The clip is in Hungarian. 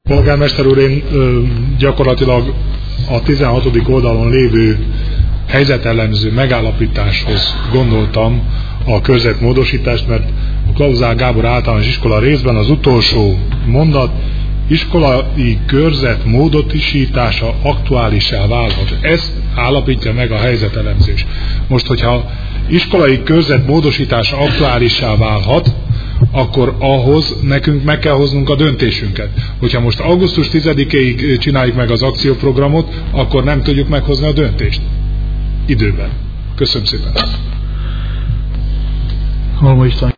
Polgármester úr, én gyakorlatilag a 16. oldalon lévő helyzetelemző megállapításhoz gondoltam a körzetmódosítást, mert a Klauzál Gábor általános iskola részben az utolsó mondat: iskolai körzet módosítása aktuálissá válhat. Ezt állapítja meg a helyzetelemzés. Most, hogyha iskolai körzet módosítása aktuálissá válhat, akkor ahhoz nekünk meg kell hoznunk a döntésünket. Hogyha most augusztus 10-ig csináljuk meg az akcióprogramot, akkor nem tudjuk meghozni a döntést időben. Köszönöm szépen.